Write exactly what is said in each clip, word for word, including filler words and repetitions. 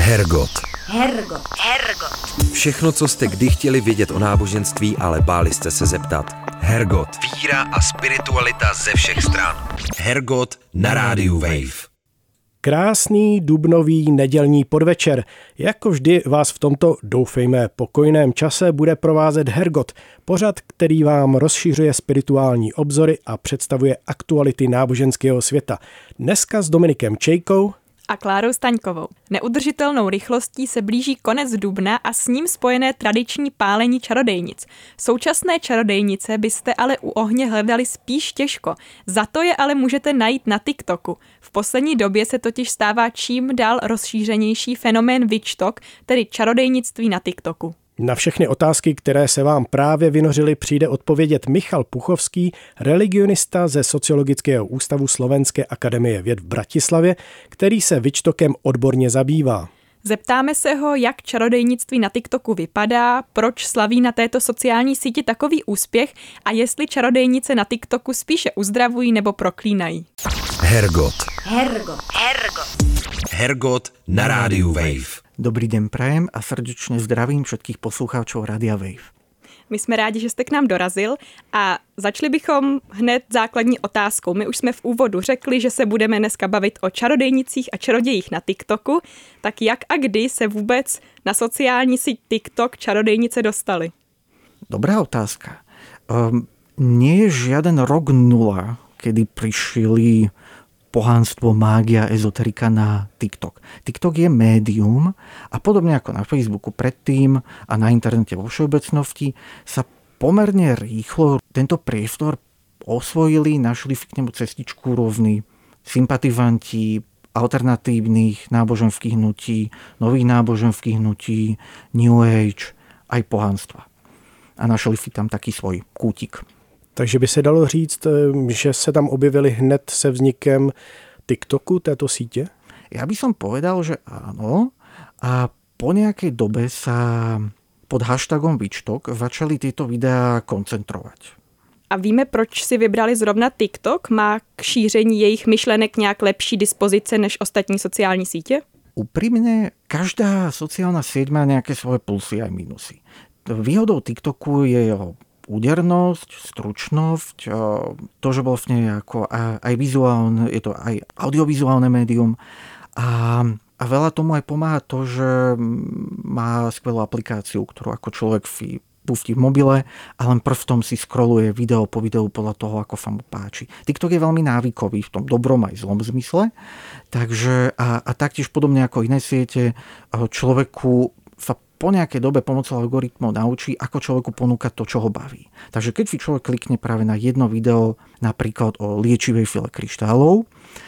Hergot. Hergot. Hergot. Všechno, co jste kdy chtěli vědět o náboženství, ale báli jste se zeptat. Hergot. Víra a spiritualita ze všech stran. Hergot na rádiu Wave. Krásný dubnový nedělní podvečer. Jako vždy vás v tomto, doufejme, pokojném čase bude provázet Hergot, pořad, který vám rozšiřuje spirituální obzory a představuje aktuality náboženského světa. Dneska s Dominikem Čejkou a Klárou Staňkovou. Neudržitelnou rychlostí se blíží konec dubna a s ním spojené tradiční pálení čarodejnic. Současné čarodejnice byste ale u ohně hledali spíš těžko. Za to je ale můžete najít na TikToku. V poslední době se totiž stává čím dál rozšířenější fenomén witchtalk, tedy čarodejnictví na TikToku. Na všechny otázky, které se vám právě vynořily, přijde odpovědět Michal Puchovský, religionista ze Sociologického ústavu Slovenské akademie věd v Bratislavě, který se witchtalkem odborně zabývá. Zeptáme se ho, jak čarodejnictví na TikToku vypadá, proč slaví na této sociální síti takový úspěch a jestli čarodejnice na TikToku spíše uzdravují nebo proklínají. Hergot. Hergot. Hergot. Hergot na rádiu Wave. Dobrý den prajem a srdečně zdravím všetkých poslucháčov Rádia Wave. My jsme rádi, že jste k nám dorazil a začali bychom hned základní otázkou. My už jsme v úvodu řekli, že se budeme dneska bavit o čarodejnicích a čarodějích na TikToku. Tak jak a kdy se vůbec na sociální síť TikTok čarodejnice dostaly? Dobrá otázka. Um, nie je žiaden rok nula, kedy prišli pohanstvo, mágia, ezoterika na TikTok. TikTok je médium a podobne ako na Facebooku predtým a na internete vo všeobecnosti sa pomerne rýchlo tento priestor osvojili, našli k nemu cestičku rôzni sympatizanti alternatívnych náboženských hnutí, nových náboženských hnutí, New Age, aj pohanstva. A našli si tam taký svoj kútik. Takže by se dalo říct, že se tam objevili hned se vznikem TikToku, této sítě? Ja by som povedal, že áno. A po nejakej dobe sa pod hashtagom witchtalk začali tieto videá koncentrovať. A víme, proč si vybrali zrovna TikTok? Má k šíření jejich myšlenek nějak lepší dispozice než ostatní sociální sítě? Úprimne, každá sociálna sieť má nejaké svoje plusy aj minusy. Výhodou TikToku je jeho údernosť, stručnosť, to, že vlastne ako aj vizuálne, je to aj audiovizuálne médium a, a veľa tomu aj pomáha to, že má skvelú aplikáciu, ktorú ako človek pustí v mobile a len prstom si scrolluje video po videu podľa toho, ako sa mu páči. TikTok je veľmi návykový v tom dobrom aj zlom zmysle, takže a, a taktiež podobne ako iné siete človeku sa po nejakej dobe pomocou algoritmov naučí, ako človeku ponúkať to, čo ho baví. Takže keď si človek klikne práve na jedno video, napríklad o liečivej file kryštálov,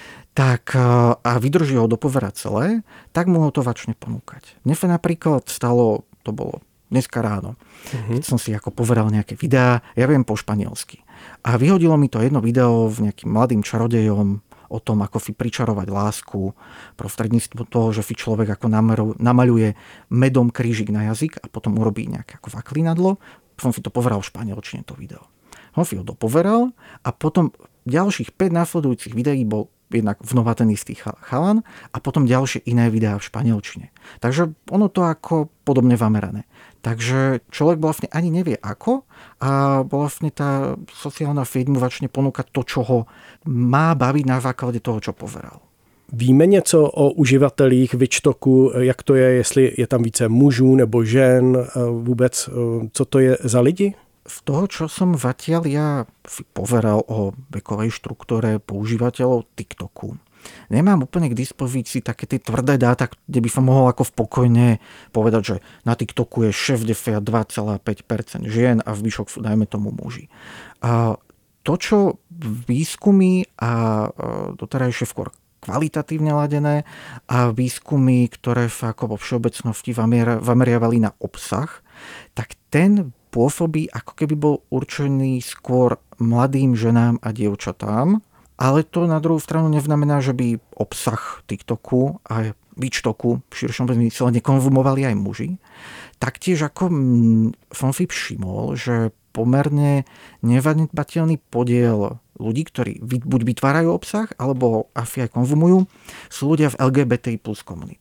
tak a vydrží ho dopoverať celé, tak mu ho to začne ponúkať. Mne sa napríklad stalo, to bolo dneska ráno, uh-huh. keď som si ako poveral nejaké videá, ja viem po španielsky. A vyhodilo mi to jedno video v nejakým mladým čarodejom, o tom, ako si pričarovať lásku prostredníctvom toho, že si človek ako namaľuje medom krížik na jazyk a potom urobí nejaké ako vaklinadlo. Som si to poveral v španielčine, to video. On si ho dopoveral a potom ďalších päť následujúcich videí bol jednak znova ten istý chalan a potom ďalšie iné videá v španielčine. Takže ono to ako podobne zamerané. Takže človek vlastne ani nevie ako a vlastne tá sociálna sieť mu začne ponúkať to, čo ho má baviť na základe toho, čo poveral. Víme něco o uživatelích witchtalku, jak to je, jestli je tam více mužů nebo žen, vůbec co to je za lidi? Z toho, čo som zatiaľ ja poveral o vekovej štruktúre používateľov TikToku, nemám úplne k dispozícii také tie tvrdé dáta, kde by som mohol ako spokojne povedať, že na TikToku je šesťdesiatdva celá päť percent žien a zvyšok sú, dajme tomu, muži. A to, čo výskumy a doterajšie skôr kvalitatívne ladené a výskumy, ktoré sa ako vo všeobecnosti zameriavali na obsah, tak ten pôsobí, ako keby bol určený skôr mladým ženám a dievčatám, ale to na druhú stranu neznamená, že by obsah TikToku a witchtalku v širšom zmysle nekonzumovali aj muži. Taktiež ako som si všimol, že pomerne nezanedbateľný podiel ľudí, ktorí buď vytvárajú obsah, alebo asi aj konzumujú, sú ľudia v el gé bé té í plus komunity.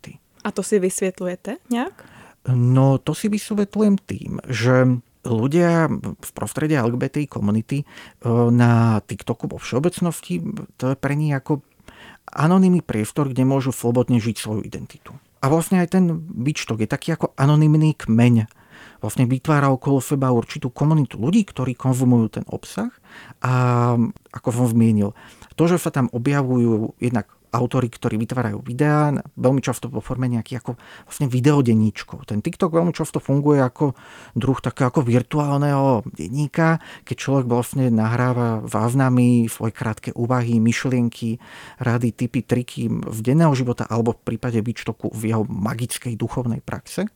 A to si vysvětlujete nějak? No to si vysvetľujem tým, že ľudia v prostredí el gé bé té komunity na TikToku vo všeobecnosti, to je pre nich ako anonymný priestor, kde môžu slobodne žiť svoju identitu. A vlastne aj ten Vyčtok je taký ako anonymný kmeň. Vlastne vytvára okolo seba určitú komunitu ľudí, ktorí konzumujú ten obsah. A ako som zmienil, to, že sa tam objavujú jednak autori, ktorí vytvárajú videá, veľmi často vo forme nejakých ako vlastne videodenníčkov. Ten TikTok veľmi často funguje ako druh takého ako virtuálneho denníka, keď človek vlastne nahráva záznamy, svoje krátke úvahy, myšlienky, rady, tipy, triky z denného života alebo v prípade Vyčtoku v jeho magickej duchovnej praxe.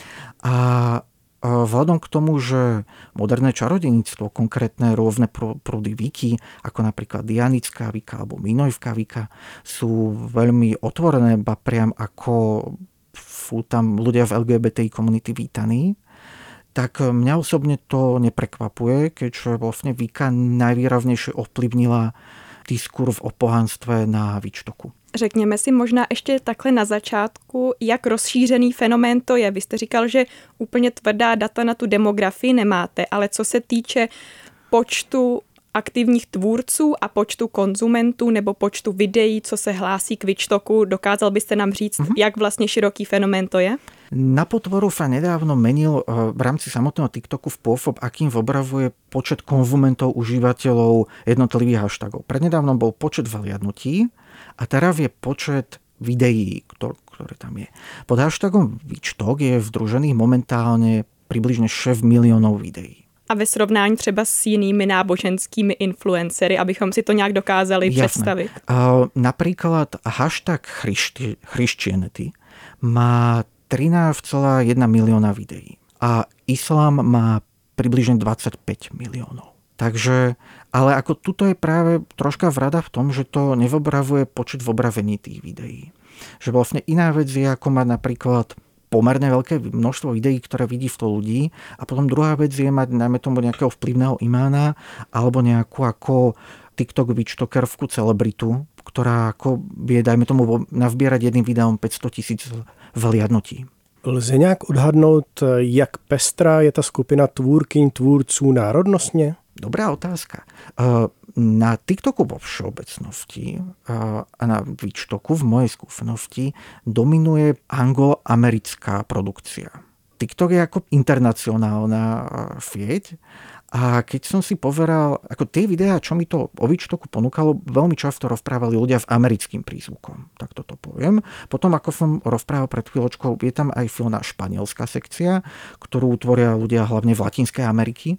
A vzhľadom k tomu, že moderné čarodejníctvo, konkrétne rôzne prúdy Wiki, ako napríklad Dianická Wika alebo Minojská Wika, sú veľmi otvorené, ba priam ako sú tam ľudia v el gé bé té komunity vítaní, tak mňa osobne to neprekvapuje, keďže vlastne Wika najvýraznejšie ovplyvnila diskurs o pohanstve na Vyčtoku. Řekněme si možná ještě takhle na začátku, jak rozšířený fenomén to je. Vy jste říkal, že úplně tvrdá data na tu demografii nemáte, ale co se týče počtu aktivních tvůrců a počtu konzumentů nebo počtu videí, co se hlásí k Vyčtoku, dokázal byste nám říct, mm-hmm. jak vlastně široký fenomén to je? Na potvoru sa nedávno menil v rámci samotného TikToku spôsob, akým zobrazuje počet konzumentov, užívateľov jednotlivých hashtagov. Prednedávnom bol počet zhliadnutí a teraz je počet videí, ktoré tam je. Pod hashtagom Vyčtok je združených momentálne približne šesť miliónov videí. A ve srovnání třeba s jinými náboženskými influencery, abychom si to nějak dokázali Jasné. představit? Uh, napríklad hashtag Christianity má trinásť celá jedna milióna videí a islám má približne dvadsaťpäť miliónov. Takže, ale ako tuto je práve troška vrada v tom, že to nezobrazuje počet zobrazení tých videí. Že vlastne iná vec je, ako mať napríklad pomerne veľké množstvo videí, ktoré vidí sto ľudí a potom druhá vec je mať najmä tomu nejakého vplyvného imána alebo nejakú ako TikTok Vyčtokerskú celebritu, ktorá ako vie, dajme tomu, nazbierať jedným videom päťsto tisíc vhliadnutí. Lze nějak odhadnout, jak pestrá je ta skupina tvůrkyň, tvůrců národnostně? Dobrá otázka. Na TikToku vo všeobecnosti a na Vyčtoku v mojej skúsenosti dominuje anglo-americká produkcia. TikTok je ako internacionálna sieť a keď som si pozeral, ako tie videá, čo mi to o Vyčtoku ponúkalo, veľmi často rozprávali ľudia s americkým prízvukom. Tak toto poviem. Potom, ako som rozprával pred chvíľočkou, je tam aj silná španielská sekcia, ktorú tvoria ľudia hlavne v Latinskej Ameriky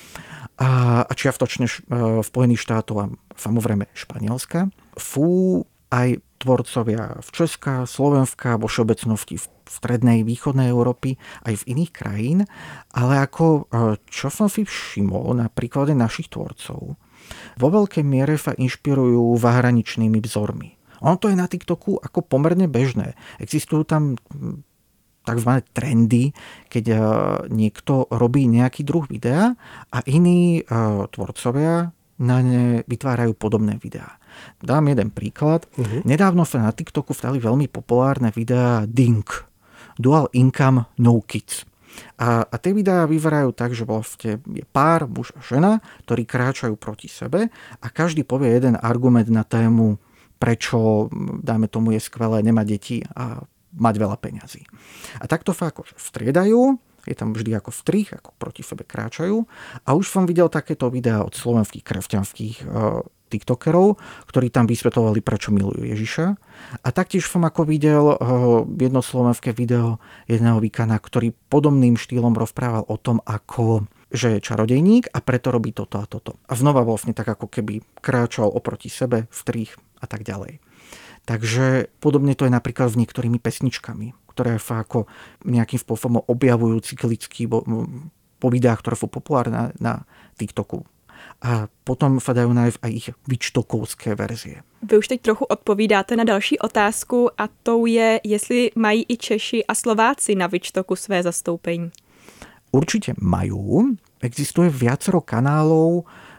a, a čiastočne v Spojených štátoch a samozrejme Španielska. Sú aj tvorcovia v Česka, Slovenska, vo všeobecnosti v strednej, východnej Európy, aj v iných krajín, ale ako čo som si všimol na príklade našich tvorcov, vo veľkej miere sa inšpirujú zahraničnými vzormi. Ono to je na TikToku ako pomerne bežné. Existujú tam takzvané trendy, keď niekto robí nejaký druh videa a iní tvorcovia na ne vytvárajú podobné videá. Dám jeden príklad. Uh-huh. Nedávno sa na TikToku stali veľmi populárne videá Dink. Dual Income No Kids. A, a tie videá vyzerajú tak, že vlastne je pár, muž a žena, ktorí kráčajú proti sebe a každý povie jeden argument na tému, prečo, dáme tomu, je skvelé nemať deti a mať veľa peňazí. A takto sa ako striedajú, je tam vždy ako strih, ako proti sebe kráčajú. A už som videl takéto videá od slovenských kresťanských uh, tiktokerov, ktorí tam vysvetľovali, prečo milujú Ježiša. A taktiež som ako videl uh, jedno slovenské video jedného vikana, ktorý podobným štýlom rozprával o tom, ako že je čarodejník a preto robí toto a toto. A znova vlastne tak ako keby kráčal oproti sebe, strih a tak ďalej. Takže podobne to je napríklad s niektorými pesničkami, ktoré sa ako nejakým spôsobom objavujú cyklicky po videách, ktoré sú populárne na TikToku. A potom sa dajú nájsť aj ich vyčtokovské verzie. Vy už teď trochu odpovídáte na další otázku a tou je, jestli mají i Češi a Slováci na Vyčtoku své zastoupení. Určite majú. Existuje viacero kanálov,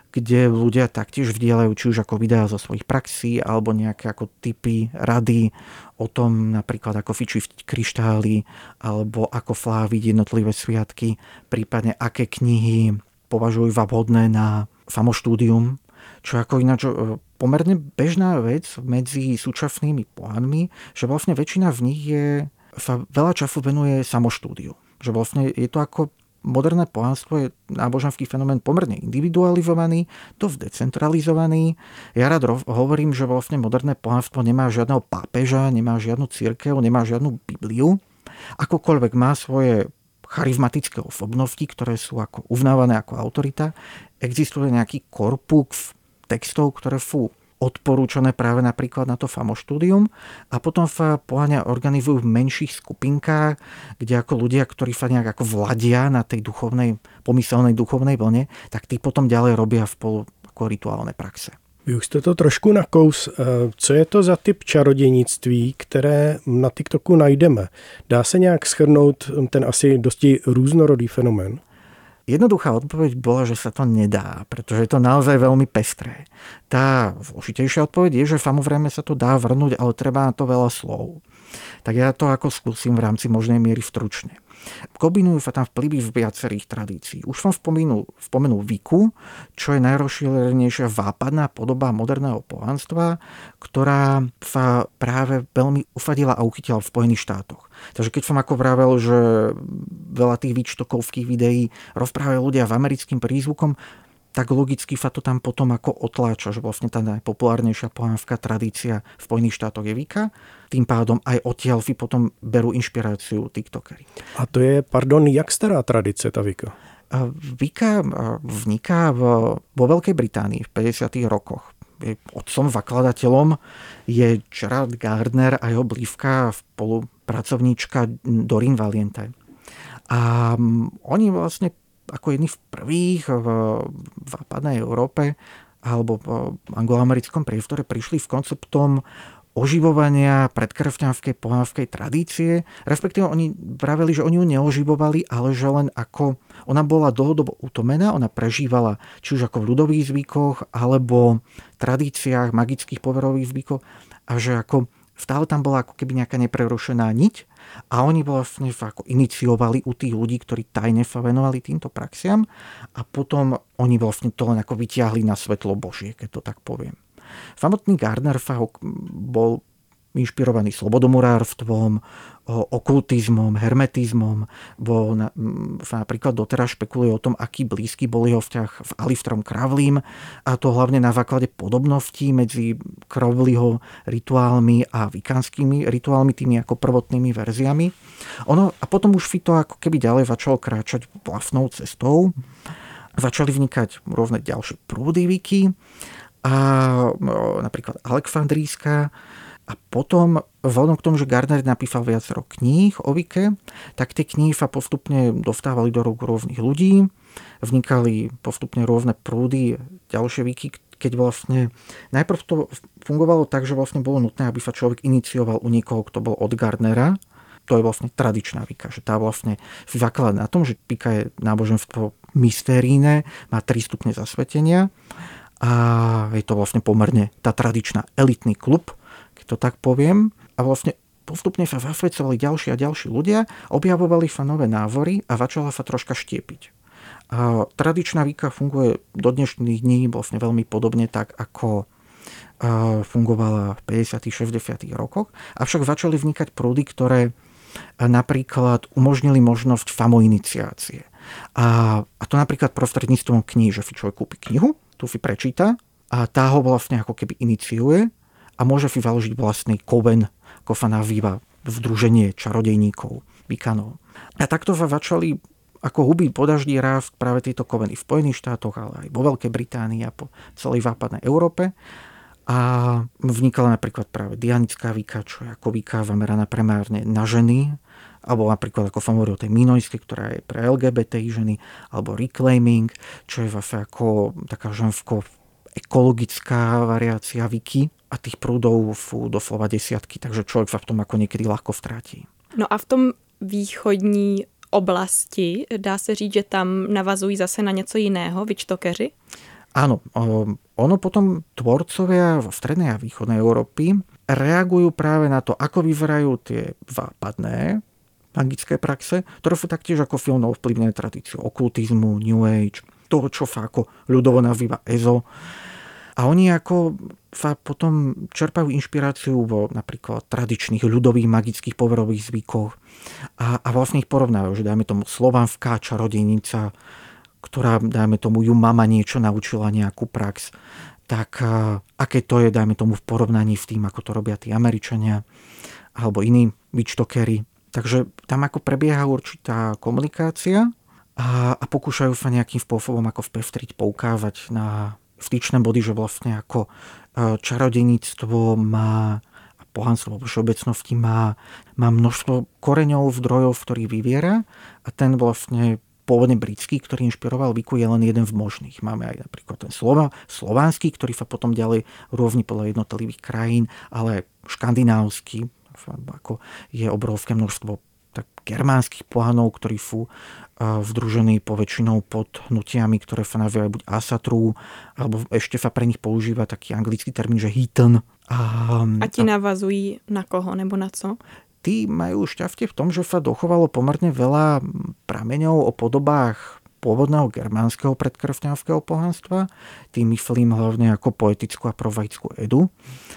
kde ľudia taktiež vdielajú či už ako videá zo svojich praxí alebo nejaké ako tipy, rady o tom napríklad ako fičí v kryštáli alebo ako sláviť jednotlivé sviatky, prípadne aké knihy považujú za vhodné na samoštúdium, čo ako ináč pomerne bežná vec medzi súčasnými pohanmi, že vlastne väčšina v nich je, sa veľa času venuje samoštúdiu. Že vlastne je to ako moderné pohanstvo je náboženský fenomén pomerne individualizovaný, dosť decentralizovaný. Ja rád hovorím, že vlastne moderné pohanstvo nemá žiadneho pápeža, nemá žiadnu cirkev, nemá žiadnu Bibliu. Akokoľvek má svoje charizmatické osobnosti, ktoré sú ako uznávané ako autorita. Existuje nejaký korpus textov, ktoré sú odporúčané práve napríklad na to samoštúdium a potom sa pohania organizujú v menších skupinkách, kde ako ľudia, ktorí sa nejak ako vladia na tej duchovnej, pomyselnej duchovnej vlne, tak tí potom ďalej robia spolu ako rituálne praxe. Vy už jste to trošku nakous. Co je to za typ čarodějnictví, které na TikToku najdeme? Dá se nějak shrnout ten asi dosti různorodý fenomén? Jednoduchá odpoveď bola, že sa to nedá, pretože je to naozaj veľmi pestré. Tá zložitejšia odpoveď je, že samozrejme sa to dá vrnúť, ale treba na to veľa slov. Tak ja to ako skúsim v rámci možnej miery stručne. Kombinujú sa tam vplyvy v viacerých tradícií. Už som spomenul, spomenul Wiccu, čo je najrozšírenejšia západná podoba moderného pohanstva, ktorá sa práve veľmi usadila a uchytila v Spojených štátoch. Takže keď som ako vravel, že veľa tých výčtokovských videí rozprávajú ľudia v americkým prízvukom, tak logicky sa to tam potom ako otláča, že vlastne tá najpopulárnejšia pohanská tradícia v Spojených štátoch je Wicca. Tým pádom aj odtiaľ si potom berú inšpiráciu tiktokery. A to je, pardon, jak stará tradice ta Wicca? Wicca vzniká vo Veľkej Británii v päťdesiatych rokoch. Otcom, zakladateľom je Gerald Gardner a jeho blízka spolupracovníčka Doreen Valiente. A oni vlastne ako jedni v prvých v západnej Európe alebo v angloamerickom priestore prišli s konceptom oživovania predkresťanskej pohanskej tradície. Respektíve oni vraveli, že oni ju neoživovali, ale že len ako ona bola dlhodobo utomená, ona prežívala či už ako v ľudových zvykoch alebo tradíciách magických poverových zvykov a že ako stále tam bola ako keby nejaká neprerušená niť a oni vlastne ako iniciovali u tých ľudí, ktorí tajne sa venovali týmto praxiam a potom oni vlastne to len ako vyťahli na svetlo Božie, keď to tak poviem. Samotný Gardner bol inšpirovaný slobodomurárstvom, okultizmom, hermetizmom. Bo na, sa napríklad doteraz špekuluje o tom, aký blízky bol jeho vzťah s Aleisterom Crowleym a to hlavne na základe podobností medzi Crowleyho rituálmi a wiccanskými rituálmi, tými ako prvotnými verziami. Ono, a potom už si to ako keby ďalej začalo kráčať vlastnou cestou. Začali vnikať rôzne ďalšie prúdy Wiccy a napríklad Alexandrijská. A potom, vzhľadom k tomu, že Gardner napísal viacero kníh o Wicke, tak tie knihy sa postupne dostávali do rúk rôznych ľudí, vnikali postupne rôzne prúdy, ďalšie Wiccy, keď vlastne najprv to fungovalo tak, že vlastne bolo nutné, aby sa človek inicioval u niekoho, kto bol od Gardnera. To je vlastne tradičná Wicca, že tá vlastne zakladá na tom, že Wicca je náboženstvo mysterijné, má tri stupne zasvetenia a je to vlastne pomerne tá tradičná elitný klub, keď to tak poviem. A vlastne postupne sa zasvedcovali ďalší a ďalší ľudia, objavovali sa nové názory a začala sa troška štiepiť. A tradičná Wicca funguje do dnešných dní vlastne veľmi podobne tak, ako fungovala v päťdesiatych šesťdesiatych rokoch. Avšak začali vznikať prúdy, ktoré napríklad umožnili možnosť samoiniciácie. A, a to napríklad prostredníctvom kníh, že si človek kúpi knihu, tu si prečíta a tá ho vlastne ako keby iniciuje a môže si založiť vlastný koven, ako sa nazýva združenie čarodejníkov, Wiccanov. A takto sa začali ako huby po daždí rásť práve tieto koveny v Spojených štátoch, ale aj vo Veľkej Británii a po celej západnej Európe. A vznikala napríklad práve dianická Wicca, čo je ako Wicca zameraná primárne na ženy, alebo napríklad ako som hovoril o tej minojskej, ktorá je pre el gé bé té í ženy, alebo reclaiming, čo je zase ako taká žensko ekologická variácia Wiccy a tých prúdov sú doslova desiatky, takže človek sa v tom ako niekedy ľahko stratí. No a v tom východní oblasti dá se říct, že tam navazují zase na něco jiného, vyčtokeři? Áno, ono potom tvorcovia v strednej a východnej Európy reagujú práve na to, ako vyzerajú tie západné magické praxe, ktoré sú taktiež ako silno ovplyvnené tradíciou okultizmu, New Age, toho, čo sa ako ľudovo nazýva ezo. A oni ako sa potom čerpajú inšpiráciu vo napríklad tradičných ľudových magických poverových zvykoch a, a vlastne ich porovnávajú, že dajme tomu slovanská čarodejnica, ktorá, dajme tomu, ju mama niečo naučila, nejakú prax, tak aké to je, dajme tomu, v porovnaní s tým, ako to robia tí Američania alebo iní witchtalkery. Takže tam ako prebieha určitá komunikácia a, a pokúšajú sa nejakým spôsobom ako vpestriť, poukázať na styčné body, že vlastne ako čarodejníctvo má a pohanstvo vo všeobecnosti má, má množstvo koreňov, zdrojov, v ktorých vyviera a ten vlastne pôvodne britský, ktorý inšpiroval Wiccu, je len jeden v možných. Máme aj napríklad ten slova, slovanský, ktorý sa potom ďalej rôzni podľa jednotlivých krajín, ale škandinávsky, ako je obrovské množstvo tak germánskych pohanov, ktorí sú uh, vzdružení poväčšinou pod hnutiami, ktoré sa nazývajú buď asatru, alebo ešte sa pre nich používa taký anglický termín, že heathen. A, a ti a... navazují na koho nebo na co? Tí majú šťastie v tom, že sa dochovalo pomerne veľa prameňov o podobách pôvodného germánskeho predkresťanského pohanstva. Tým myslím hlavne ako poetickú a provaickú Edu.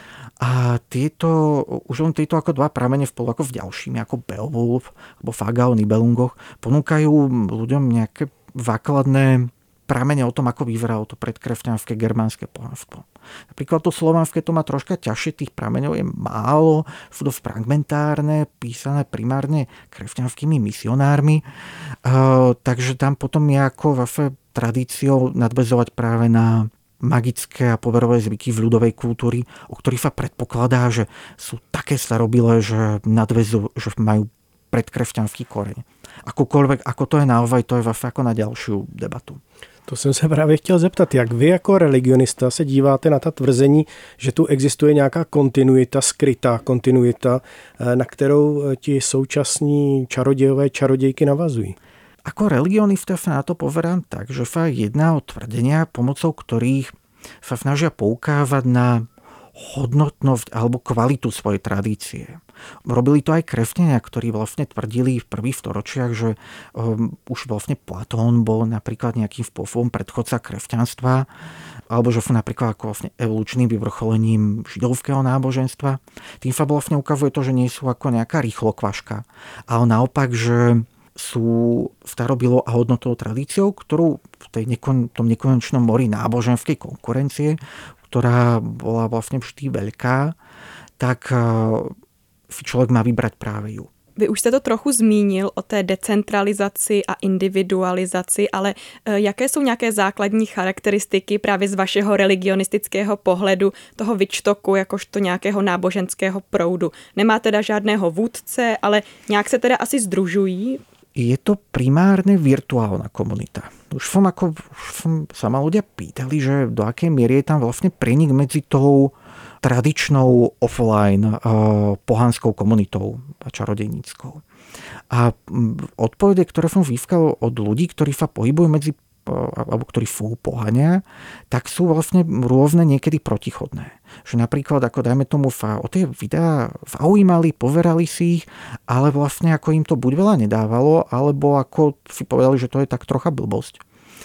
A tieto, už len tieto ako dva pramene spolu ako v ďalšími, ako Beowulf alebo Faga o Nibelungoch, ponúkajú ľuďom nejaké základné pramene o tom, ako vyzeralo to predkresťanské germánske pohanstvo. Napríklad to slovanské to má troška ťažšie, tých prameňov je málo, sú dosť fragmentárne, písané primárne kresťanskými misionármi, uh, takže tam potom je ako zase tradíciou nadväzovať práve na magické a poverové zvyky v ľudovej kultúry, o ktorých sa predpokladá, že sú také starobilé, že nadväzujú, že majú predkresťanský koreň. Akokoľvek, ako to je naozaj, to je zase ako na ďalšiu debatu. To jsem se právě chtěl zeptat, jak vy jako religionista se díváte na ta tvrzení, že tu existuje nějaká kontinuita, skrytá kontinuita, na kterou ti současní čarodějové, čarodějky navazují? Ako religionista sa na to pozerám tak, že sa jedná o tvrdenia, pomocou ktorých sa snažia poukázať na hodnotnosť alebo kvalitu svojej tradície. Robili to aj kresťania, ktorí vlastne tvrdili v prvých storočiach, že um, už vlastne Platón bol napríklad nejakým spôsobom predchodca kresťanstva, alebo že sú napríklad ako vlastne evolučným vyvrcholením židovského náboženstva. Tým sa vlastne ukazuje to, že nie sú ako nejaká rýchlokvaška, ale naopak, že sú starobilou a hodnotou tradíciou, ktorú v tej nekon, tom nekonečnom mori náboženskej konkurencie, ktorá bola vlastne vždy veľká, tak si človek má vybrať práve ju. Vy už jste to trochu zmínil o té decentralizaci a individualizaci, ale jaké jsou nějaké základní charakteristiky právě z vašeho religionistického pohledu toho Witchtalku jakožto nějakého náboženského proudu? Nemá teda žádného vůdce, ale nějak se teda asi združují? Je to primárne virtuálna komunita. Už som, ako, už som sa ma ľudia pýtali, že do akej miery je tam vlastne prenik medzi tou tradičnou offline uh, pohanskou komunitou a čarodejníckou. A odpovede, ktoré som získal od ľudí, ktorí sa pohybujú medzi alebo ktorí sú pohania, tak sú vlastne rôzne niekedy protichodné. Že napríklad, ako dajme tomu, o tie videá zaujímali, poverali si ich, ale vlastne ako im to buď veľa nedávalo, alebo ako si povedali, že to je tak trocha blbosť.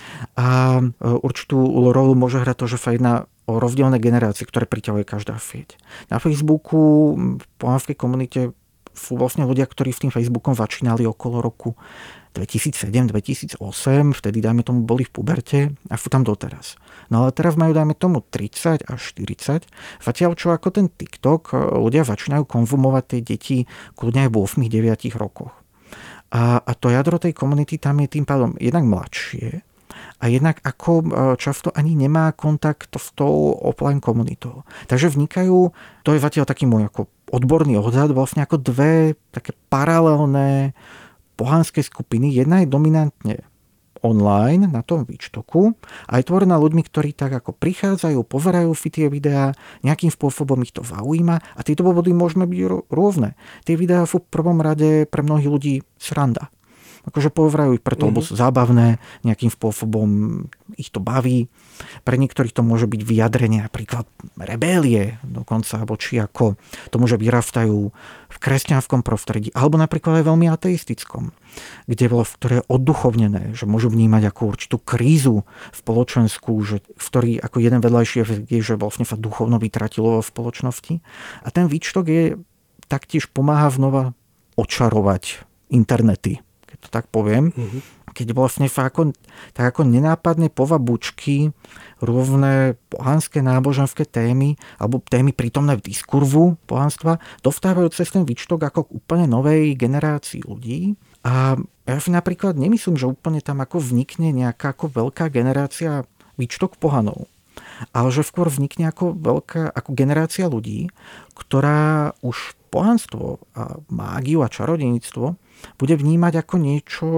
A určitú rolu môže hrať to, že sa jedná o rozdielne generácie, ktoré priťahuje každá sieť. Na Facebooku, v pohanskej komunite sú vlastne ľudia, ktorí s tým Facebookom začínali okolo roku dvetisícsedem dvetisícosem, vtedy dajme tomu boli v puberte a sú tam doteraz. No ale teraz majú dajme tomu tridsať až štyridsať, zatiaľ čo ako ten TikTok ľudia začínajú konzumovať tie deti kľudne aj v ôsmich deviatich rokoch. A, a to jadro tej komunity tam je tým pádom jednak mladšie a jednak ako často ani nemá kontakt s tou offline komunitou. Takže vnikajú, to je zatiaľ taký môj ako odborný odhad, vlastne ako dve také paralelné pohanské skupiny. Jedna je dominantne online na tom Witchtalku a je tvorená ľuďmi, ktorí tak ako prichádzajú, pozerajú si tie videá, nejakým spôsobom ich to zaujíma a tieto dôvody môžeme byť rôzne. Tie videá sú v prvom rade pre mnohých ľudí sranda. Akože povrajú ich preto, lebo sú zábavné, nejakým spôsobom ich to baví. Pre niektorých to môže byť vyjadrenie napríklad rebélie dokonca, alebo či ako to môže vyrastajú v kresťanskom prostredí, alebo napríklad aj veľmi ateistickom, kde bolo, ktoré je odduchovnené, že môžu vnímať ako určitú krízu spoločenskú, že, v ktorý ako jeden vedľajší efekt je, že vlastne sa duchovno vytratilo v spoločnosti. A ten výčtok je taktiež pomáha znova očarovať internety, keď to tak poviem. Mm-hmm. Keď vlastne ako, tak ako nenápadne povabučky rôzne pohanské náboženské témy alebo témy prítomné v diskurvu pohanstva dostávajú cez ten výčtok ako k úplne novej generácii ľudí. A ja si napríklad nemyslím, že úplne tam ako vnikne nejaká ako veľká generácia výčtok pohanov, ale že skôr vnikne ako veľká ako generácia ľudí, ktorá už pohanstvo a mágiu a čarodejníctvo bude vnímať ako niečo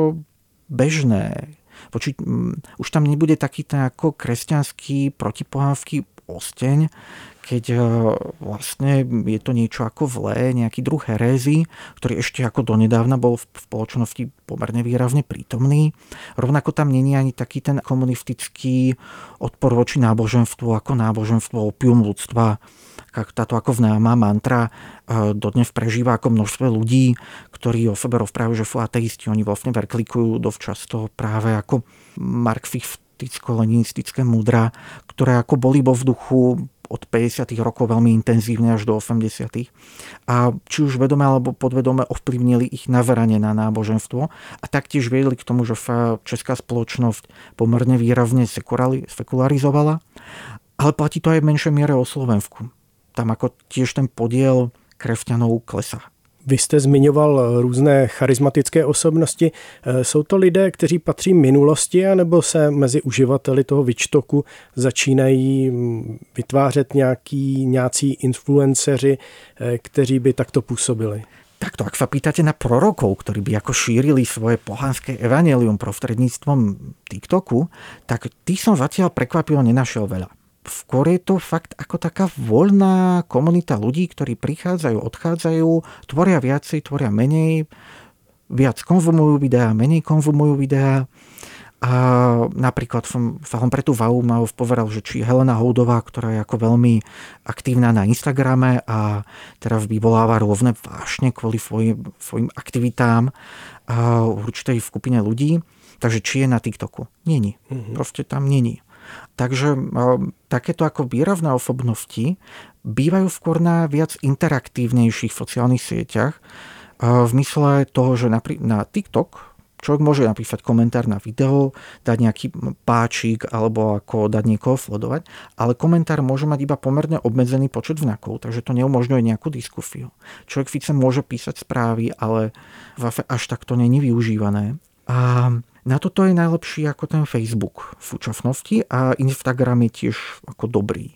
bežné. Poči, už tam nebude taký ten ako kresťanský protipohanský osteň, keď vlastne je to niečo ako vlé, nejaký druh herézy, ktorý ešte ako donedávna bol v spoločnosti pomerne výrazne prítomný. Rovnako tam není ani taký ten komunistický odpor voči náboženstvu ako náboženstvo opium ľudstva. Táto ako známa mantra dodnes prežíva ako množstvo ľudí, ktorí o sebe rozprávajú, že sú ateisti. Oni vlastne verklikujú dosť často práve ako marxisticko-leninistické mudra, ktoré ako boli vo vzduchu od päťdesiatych rokov veľmi intenzívne až do osemdesiatych. A či už vedome alebo podvedome ovplyvnili ich naveranie na náboženstvo a taktiež viedli k tomu, že sa česká spoločnosť pomerne výrazne sekularizovala. Ale platí to aj v menšej miere o Slovensku. Tam ako tiež ten podiel kresťanov klesá. Vy jste zmiňoval různé charismatické osobnosti. Jsou to lidé, kteří patří minulosti, anebo se mezi uživateli toho výčtoku začínají vytvářet nějaký, nějací influenceři, kteří by takto působili? Takto, ak sa pýtate na prorokov, ktorí by ako šírili svoje pohanské evanjelium prostredníctvom TikToku, tak tých som zatiaľ prekvapivo nenašiel veľa. Skôr je to fakt ako taká voľná komunita ľudí, ktorí prichádzajú, odchádzajú, tvoria viacej, tvoria menej, viac konzumujú videá, menej konzumujú videá. A napríklad som sa len pre tú zaujímavosť povedal, že či Helena Houdová, ktorá je ako veľmi aktívna na Instagrame a teraz vyvoláva rôzne vášne kvôli svojim, svojim aktivitám a určitej skupine ľudí, takže či je na TikToku? Není. Mm-hmm. Proste tam není. Takže takéto ako výrazné osobnosti bývajú skôr na viac interaktívnejších sociálnych sieťach v mysle toho, že naprí- na TikTok človek môže napísať komentár na video, dať nejaký páčik alebo ako dať niekoho sledovať, ale komentár môže mať iba pomerne obmedzený počet znakov, takže to neumožňuje nejakú diskusiu. Človek síce môže písať správy, ale až tak to není využívané. A na toto je najlepší ako ten Facebook v súčasnosti a Instagram je tiež ako dobrý.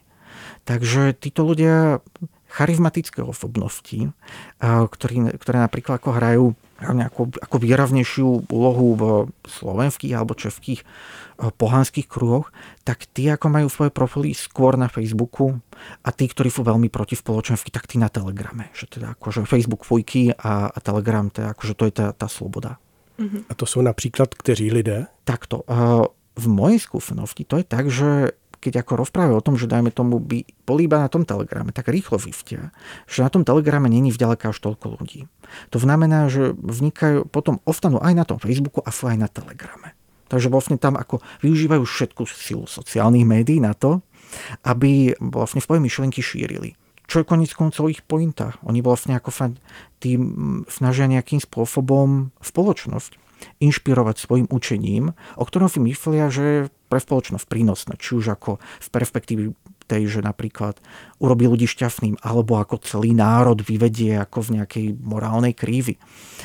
Takže títo ľudia charizmatické osobnosti, ktorí, ktoré napríklad ako hrajú nejakú ako výraznejšiu úlohu v slovenských alebo českých pohanských kruhoch, tak tí ako majú svoje profily skôr na Facebooku a tí, ktorí sú veľmi protispoločenskí, tak tí na Telegrame. Že teda akože Facebook fujky a, a Telegram, teda akože to je tá, tá sloboda. A to sú napríklad kteří lidé? Takto. V mojej skúsenosti to je tak, že keď ako rozprávajú o tom, že dajme tomu by boli iba na tom Telegrame, tak rýchlo zistia, že na tom Telegrame není vďaleka až toľko ľudí. To znamená, že vznikajú, potom ostanú aj na tom Facebooku a sú aj na Telegrame. Takže vlastne tam ako využívajú všetku silu sociálnych médií na to, aby vlastne svoje myšlienky šírili. Čo je koniec koncov ich pointa. Oni vlastne ako sa tým snažia nejakým spôsobom spoločnosť inšpirovať svojim učením, o ktorom si myslia, že je pre spoločnosť prínosné. Či už ako v perspektíve tej, že napríklad urobí ľudí šťastným, alebo ako celý národ vyvedie ako v nejakej morálnej krízi.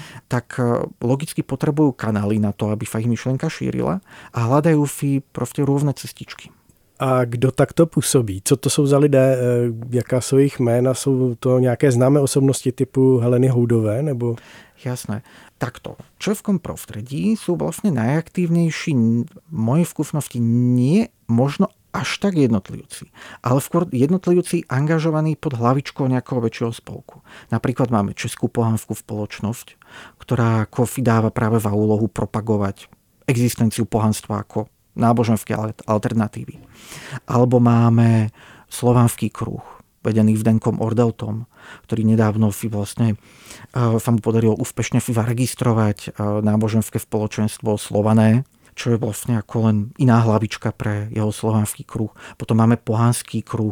Tak logicky potrebujú kanály na to, aby sa ich myšlienka šírila a hľadajú si proste rôzne cestičky. A kdo takto působí? Co to jsou za lidé? Jaká jsou jejich jména? Jsou to nějaké známé osobnosti typu Heleny Houdové? Nebo... Jasné. Takto. V českom prostredí sú vlastne najaktívnejší v mojej skúsenosti nie možno až tak jednotlivci, ale skôr jednotlivci angažovaní pod hlavičkou nejakého väčšieho spolku. Napríklad máme Českú pohanskú spoločnosť, ktorá ako dáva práve v úlohu propagovať existenciu pohanstva ako náboženské alternatívy. Alebo máme Slovanský kruh, vedený Zdenkom Ordeltom, ktorý nedávno vlastne sa mu podarilo úspešne zaregistrovať náboženské spoločenstvo Slované, čo je vlastne ako len iná hlavička pre jeho slovanský kruh. Potom máme pohanský kruh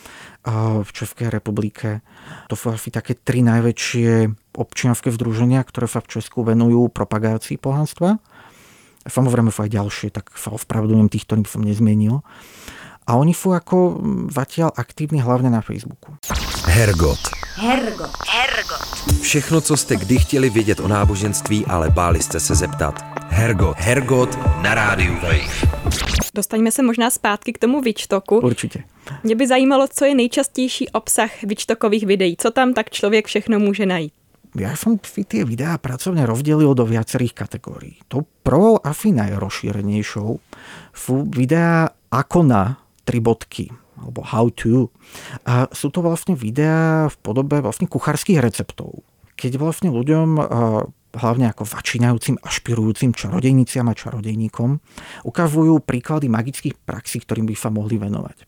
v Českej republike. To sú asi také tri najväčšie občianske združenia, ktoré sa v Česku venujú propagácii pohanstva. Samozrejme sú aj ďalšie, tak sa ospravedlňujem tých, ktorým som nezmienil. A oni sú ako zatiaľ aktívni hlavne na Facebooku. Hergot. Hergot. Hergot. Všechno, co jste kdy chtěli vědět o náboženství, ale báli jste se zeptat. Hergot. Hergot na rádiu Wave. Dostaňme se možná zpátky k tomu Witchtoku. Určitě. Mě by zajímalo, co je nejčastější obsah Witchtokových videí. Co tam tak člověk všechno může najít? Ja som si tie videá pracovne rozdelil do viacerých kategórií. Tou prvou asi najrozšírenejšou sú videá ako na tri bodky, alebo how to. A sú to vlastne videá v podobe vlastne kuchárskych receptov. Keď vlastne ľuďom, hlavne ako začínajúcim, ašpirujúcim čarodejniciam a čarodejníkom, ukazujú príklady magických praxí, ktorým by sa mohli venovať.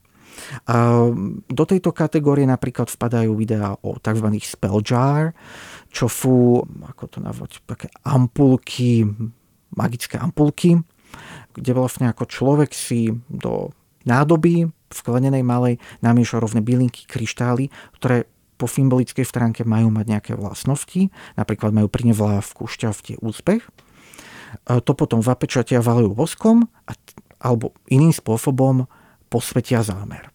A do tejto kategórie napríklad vpadajú videá o tzv. Spell jar, čo sú, ako to nazvať, také ampulky, magické ampulky, kde vlastne ako človek si do nádoby sklenenej malej namieša rovné bylinky, kryštály, ktoré po symbolickej stránke majú mať nejaké vlastnosti, napríklad majú pri nej vlávku, šťastie, úspech. To potom zapečatia, valujú voskom a, alebo iným spôsobom posvetia zámer.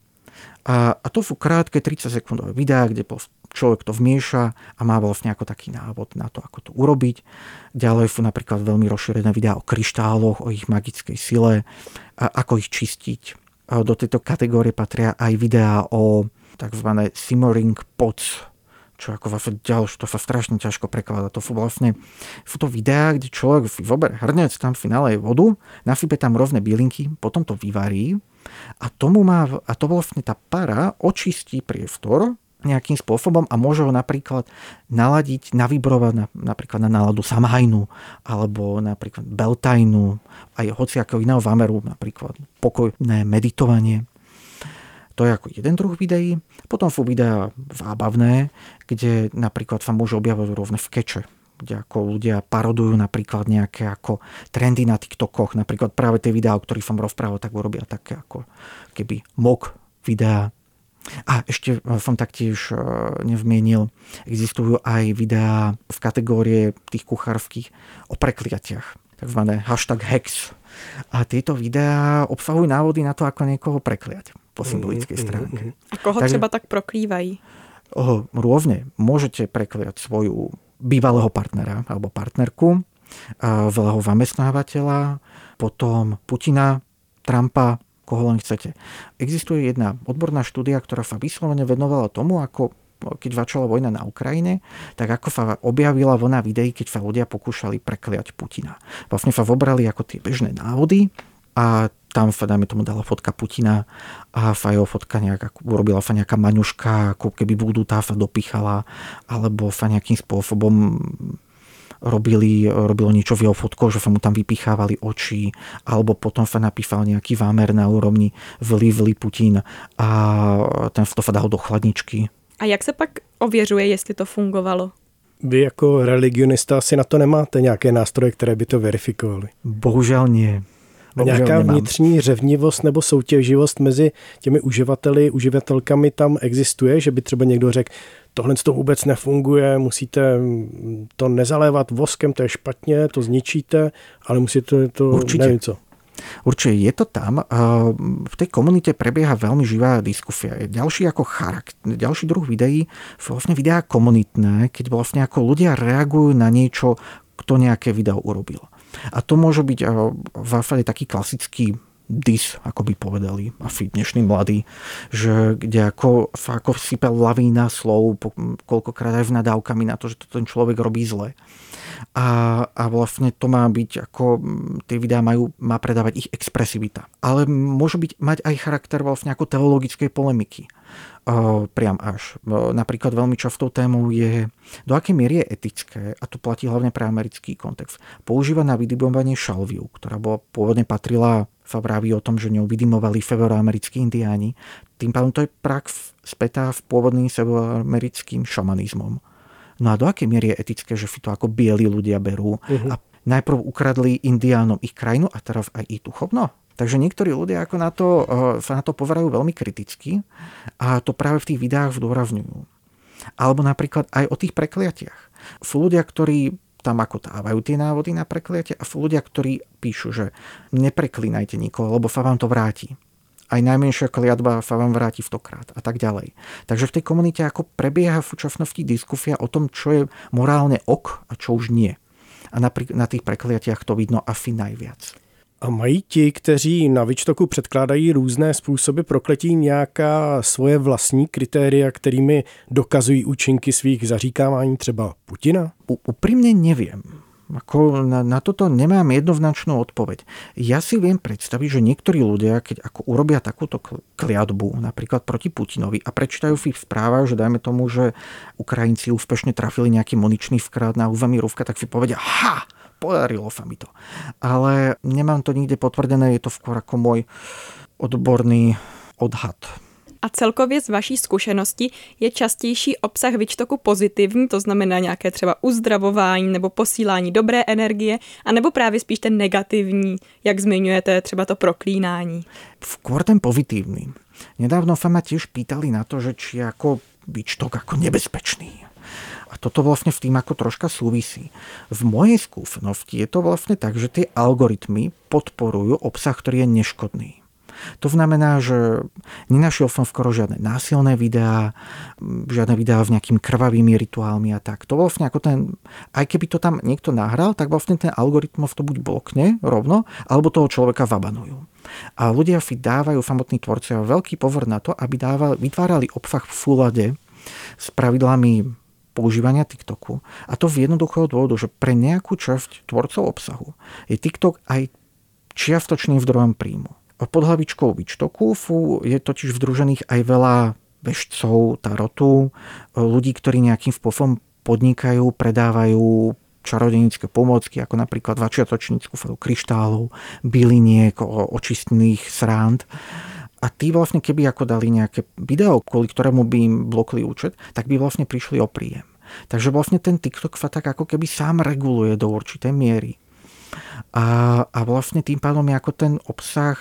A, a to sú krátke tridsaťsekundové videá, kde človek to vmieša a má vlastne ako taký návod na to, ako to urobiť. Ďalej sú napríklad veľmi rozšírené videá o kryštáloch, o ich magickej sile, a ako ich čistiť. A do tejto kategórie patria aj videá o tzv. Simmering pots, čo ako vlastne ďalšie, to sa strašne ťažko prekladá. To sú vlastne, sú to videá, kde človek si zoberie hrnec, tam si naleje vodu, nasype tam rovné bylinky, potom to vyvarí a tomu má, a to vlastne tá para očistí priestor nejakým spôsobom a môže ho napríklad naladiť, navibrovať na, napríklad na náladu samhajnu alebo napríklad beltajnu aj hociakého iného zámeru, napríklad pokojné meditovanie. To je ako jeden druh videí. Potom sú videá zábavné, kde napríklad sa môžu objavovať rôzne skeče, kde ako ľudia parodujú napríklad nejaké ako trendy na TikTokoch, napríklad práve tie videá, o ktorých som rozprával, tak urobia také ako keby mock videá. A ešte som taktiež nevmienil, existujú aj videá v kategórie tých kuchárskych o prekliatiach, takzvané hashtag hacks. A tieto videá obsahujú návody na to, ako niekoho prekliať po symbolickej stránke. A koho Takže, třeba tak prokrývají? Oh, rôzne. Môžete prekliať svoju bývalého partnera alebo partnerku, veľého zamestnávateľa, potom Putina, Trumpa, koho len chcete. Existuje jedna odborná štúdia, ktorá sa vyslovene venovala tomu, ako keď začala vojna na Ukrajine, tak ako sa objavila vlna videí, keď sa ľudia pokúšali prekliať Putina. Vlastne sa vobrali ako tie bežné návody a tam sa, dajme tomu, dala fotka Putina a sa jeho fotka nejak, urobila sa nejaká maňuška, ako keby budúta sa dopichala, alebo sa nejakým spôsobom robili, robilo niečo v jeho fotkou, že sa mu tam vypichávali oči, alebo potom sa napísal nejaký zámer na úrovni vli, vli Putin a ten to sa dal do chladničky. A jak se pak ověřuje, jestli to fungovalo? Vy jako religionista asi na to nemáte nějaké nástroje, které by to verifikovaly? Bohužel nie. A nějaká vnitřní řevnivost nebo soutěživost mezi těmi uživateli, uživatelkami tam existuje, že by třeba někdo řekl, tohle to vůbec nefunguje, musíte to nezalévat voskem, to je špatně, to zničíte, ale musíte to, Určite. nevím co. Určite je to tam. V tej komunite prebieha veľmi živá diskusia. Ďalší ako charakter, ďalší druh videí sú vlastne videá komunitné, keď vlastne ako ľudia reagujú na niečo, kto nejaké video urobil. A to môže byť v zásade taký klasický dis, ako by povedali asi dnešní mladí, že kde ako sa ako sype lavína slov, koľkokrát aj s nadávkami na to, že to ten človek robí zle. a, a vlastne to má byť ako, tie videá majú, má predávať ich expresivita. Ale môže byť, mať aj charakter vlastne ako teologickej polemiky. Uh, priam až. Uh, napríklad veľmi častou témou je, do akej miery je etické, a to platí hlavne pre americký kontext, používa na vydymovanie šalviu, ktorá bola, pôvodne patrila, sa vraví o tom, že ňou vydymovali severoamerickí indiáni. Tým pádom to je prax spätá v pôvodným severoamerickým šamanizmom. No a do akej miery je etické, že si to ako bieli ľudia berú uh-huh. a najprv ukradli indiánom ich krajinu a teraz aj ich duchovno? Takže niektorí ľudia ako na to, sa na to poverajú veľmi kriticky a to práve v tých videách zdôrazňujú. Alebo napríklad aj o tých prekliatiach. Sú ľudia, ktorí tam ako dávajú tie návody na prekliatie a sú ľudia, ktorí píšu, že nepreklínajte nikoho, lebo sa vám to vráti. Aj najmenšia kliatba sa vám vráti stokrát a tak ďalej. Takže v tej komunite ako prebieha v súčasnosti diskusia o tom, čo je morálne ok a čo už nie. A na, na tých prekliatiach to vidno asi najviac. A mají ti, kteří na Witchtoku předkládají různé způsoby prokletí, nějaká svoje vlastní kritéria, kterými dokazují účinky svých zaříkávání třeba Putina? U, úprimne neviem. Ako na, na toto nemám jednoznačnú odpoveď. Ja si viem predstaviť, že niektorí ľudia, keď ako urobia takúto kliatbu, napríklad proti Putinovi a prečítajú v ich správach, že dajme tomu, že Ukrajinci úspešne trafili nejaký muničný vklad na území Ruska, tak si povedia, ha! Podarilo sa mi to. Ale nemám to nikde potvrdené, je to skôr ako môj odborný odhad. A celkově z vaší zkušenosti je častější obsah Witchtoku pozitivní, to znamená nějaké třeba uzdravování nebo posílání dobré energie, anebo právě spíš ten negativní, jak zmiňujete třeba to proklínání? Skôr ten pozitívny. Nedávno sa ma tiež pýtali na to, že či je ako Witchtok ako nebezpečný. A toto vlastne v tým ako troška súvisí. V mojej skúsenosti je to vlastne tak, že tie algoritmy podporujú obsah, ktorý je neškodný. To znamená, že nenašiel som skoro žiadne násilné videá, žiadne videá s nejakými krvavými rituálmi a tak. To vlastne ako ten, aj keby to tam niekto nahral, tak vlastne ten algoritmus to buď blokne rovno, alebo toho človeka zabanujú. A ľudia si dávajú, samotní tvorcovia, veľký pozor na to, aby dávali, vytvárali obsah v súlade s pravidlami používania TikToku. A to z jednoduchého dôvodu, že pre nejakú časť tvorcov obsahu je TikTok aj čiastočným zdrojom príjmu. Pod hlavičkou Witchtoku je totiž vdružených aj veľa vešcov, tarotu, ľudí, ktorí nejakým spôsobom podnikajú, predávajú čarodejnícke pomôcky, ako napríklad vačiatočnícku feru kryštálov, byliniek, očistných srand. A tí vlastne, keby ako dali nejaké video, kvôli ktorému by im blokli účet, tak by vlastne prišli o príjem. Takže vlastne ten TikTok sa tak ako keby sám reguluje do určitej miery. A, a vlastne tým pádom je ako ten obsah,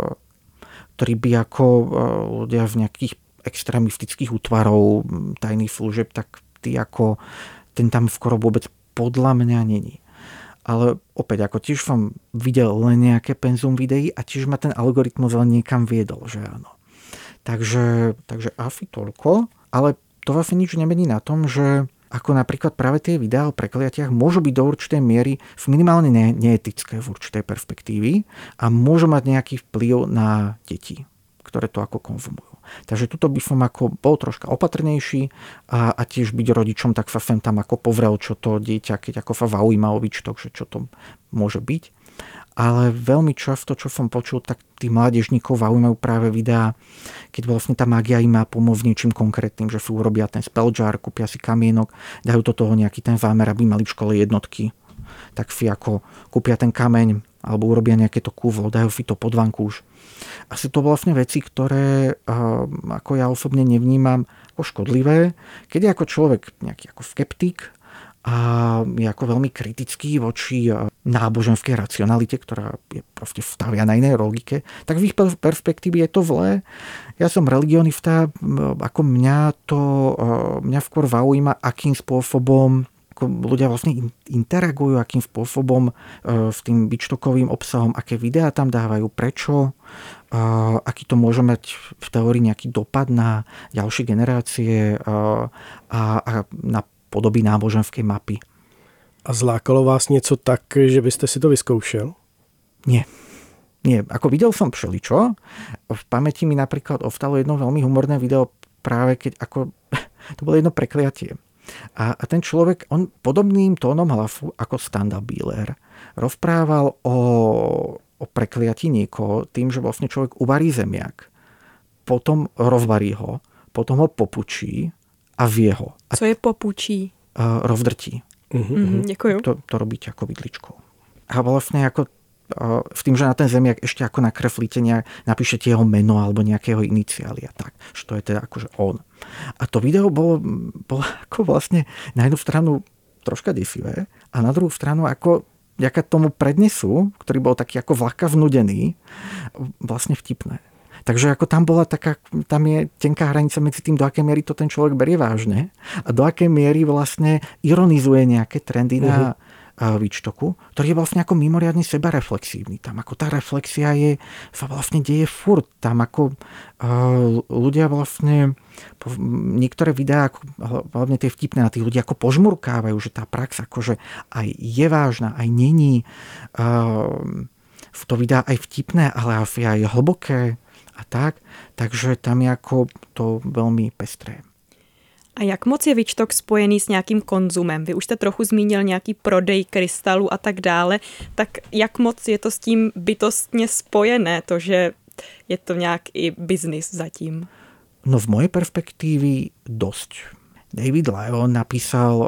ktorý by ako ľudia v nejakých extrémistických útvarov, tajných služieb, tak tí ako, ten tam skoro vôbec podľa mňa není. Ale opäť, ako tiež som videl len nejaké penzum videí a tiež ma ten algoritmus len niekam viedol, že áno. Takže, takže asi toľko, ale to vlastne nič nemení na tom, že ako napríklad práve tie videá o prekliatiach môžu byť do určitej miery minimálne ne- neetické v určitej perspektívy a môžu mať nejaký vplyv na deti, ktoré to ako konzumujú. Takže tuto by som ako bol troška opatrnejší a, a tiež byť rodičom, tak sa sem tam ako povrel, čo to dieťa, keď ako sa zaujíma o Witchtok, že čo to môže byť. Ale veľmi často, čo som počul, tak tých mládežníkov zaujímajú práve videá, keď vlastne tá magia im má pomôcť niečím konkrétnym, že si urobia ten spell jar, kúpia si kamienok, dajú do toho nejaký ten zámer, aby mali v škole jednotky. Tak si ako kúpia ten kameň alebo urobia nejaké to kúvlo, dajú si to pod vankúš. A sú to vlastne veci, ktoré ako ja osobne nevnímam ako škodlivé, keď je ako človek nejaký ako skeptik a je ako veľmi kritický voči náboženskej racionalite, ktorá je proste stavia na inej logike, tak v ich perspektíve je to zlé. Ja som religionista, ako mňa to, mňa skôr zaujíma, akým spôsobom ako ľudia vlastne interagujú, akým spôsobom s tým Witchtokovým obsahom, aké videá tam dávajú, prečo, aký to môže mať v teórii nejaký dopad na ďalšie generácie a, a na podoby náboženskej mapy. A zlákalo vás něco tak, že byste si to vyzkoušel? Nie. Nie. Ako videl som všeličo. V pamäti mi napríklad ostalo jedno veľmi humorné video práve keď ako... To bolo jedno prekliatie. A, a ten človek, on podobným tónom hlasu ako Standa Bieler rozprával o, o prekliati niekoho tým, že vlastne človek uvarí zemiak, potom rozvarí ho, potom ho popučí a vie ho. A, Co je popučí? Uh, rozdrtí. Uh-huh. Mm, děkuju. To, to robíte ako vidličkou. A vlastne ako v tým, že na ten zemiak ešte ako nakreslíte, napíšete jeho meno alebo nejakého iniciály a tak. Že to je teda akože on. A to video bolo, bolo ako vlastne na jednu stranu troška desivé a na druhú stranu ako vďaka tomu prednesu, ktorý bol taký ako vlaka vnudený, vlastne vtipné. Takže ako tam bola taká, tam je tenká hranica medzi tým, do akej miery to ten človek berie vážne a do akej miery vlastne ironizuje nejaké trendy na uh-huh. Výčtoku, ktorý je vlastne ako mimoriadne sebareflexívny. Tam ako tá reflexia je, sa vlastne deje furt. Tam ako uh, ľudia vlastne niektoré videá, hlavne tie vtipné na tých ľudí ako požmurkávajú, že tá prax akože aj je vážna, aj není. Uh, to videá aj vtipné, ale aj hlboké a tak. Takže tam je ako to veľmi pestré. A jak moc je Výčtok spojený s nějakým konzumem? Vy už jste trochu zmínil nějaký prodej krystalů a tak dále. Tak jak moc je to s tím bytostně spojené, to, že je to nějak i biznis zatím? No v mojej perspektívy dosť. David Lyon napísal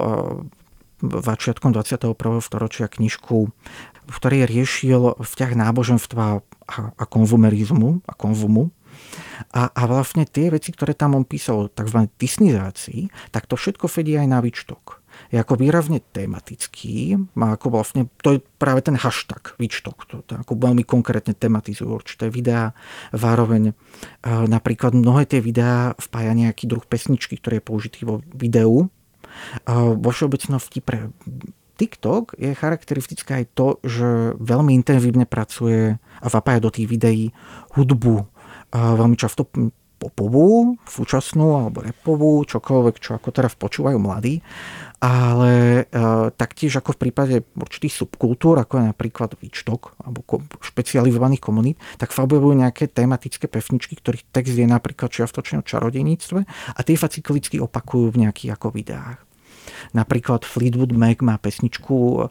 začiatkom dvadsiateho prvého storočia knižku, v ktorej riešil vzťah náboženstva a konzumerizmu a konzumu. A, a vlastne tie veci, ktoré tam on písal o tzv. Disneyzácii, tak to všetko fedí aj na Výčtok. Je ako výrazne tematický, má ako vlastne, to je práve ten hashtag Výčtok, to, to ako veľmi konkrétne tematizujú určité videá, zároveň e, napríklad mnohé tie videá vpája nejaký druh pesničky, ktorý je použitý vo videu. E, vo všeobecnosti pre TikTok je charakteristické aj to, že veľmi intenzívne pracuje a zapája do tých videí hudbu, veľmi často popovú, súčasnú alebo rapovú, čokoľvek, čo ako teraz počúvajú mladí, ale e, taktiež ako v prípade určitých subkultúr, ako je napríklad Výčtok alebo ko, špecializovaných komunít, tak sa objavujú nejaké tematické pesničky, ktorých text je napríklad čiastočne o čarodejníctve a tie sa cyklicky opakujú v nejakých ako videách. Napríklad Fleetwood Mac má pesničku uh,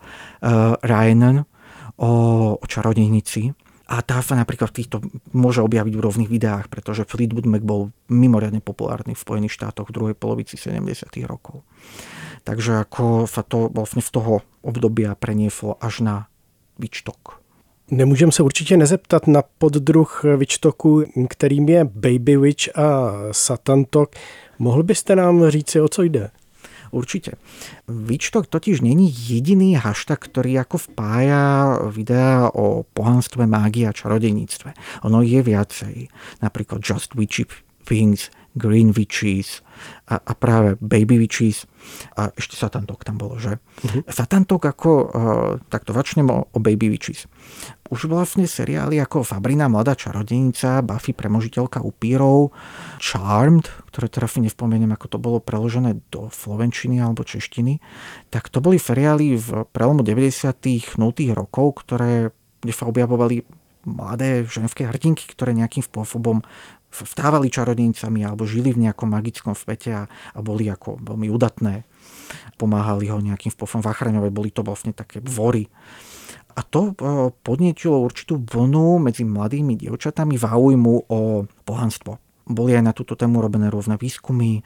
Ryan o, o čarodejnici. A tá sa napríklad v týchto môže objaviť v rôznych videách, pretože Fleetwood Mac bol mimoriadne populárny v Spojených štátoch v druhej polovici sedemdesiatych rokov. Takže ako sa to vlastne z toho obdobia prenieslo až na Výčtok. Nemůžeme se určitě nezeptat na poddruh Výčtoku, kterým je Baby Witch a Satan Talk. Mohl byste nám říci, o co jde? Určite. Výčtok totiž není jediný hashtag, ktorý ako vpája videá o pohanstve, mágii a čarodejníctve. Ono je viacej. Napríklad Just Witchy Things, Green Witches a, a práve Baby Witches a ešte Satan Talk tam bolo, že? Uh-huh. Satan Talk ako, uh, takto začnem o, o Baby Witches. Už vlastne seriály ako Sabrina mladá čarodejnica, Buffy premožiteľka upírov, Charmed, ktoré teraz si nevspomeniem, ako to bolo preložené do slovenčiny alebo češtiny, tak to boli seriály v prelomu deväťdesiatych nultých rokov, ktoré, kde sa objavovali mladé ženské hrdinky, ktoré nejakým spôsobom vstávali čarodejnicami alebo žili v nejakom magickom svete a, a boli ako veľmi udatné. Pomáhali ho nejakým spôsobom zachraňovať, boli to vlastne také vzory. A to podnietilo určitú vlnu medzi mladými dievčatami záujmu o pohanstvo. Boli aj na túto tému robené rôzne výskumy.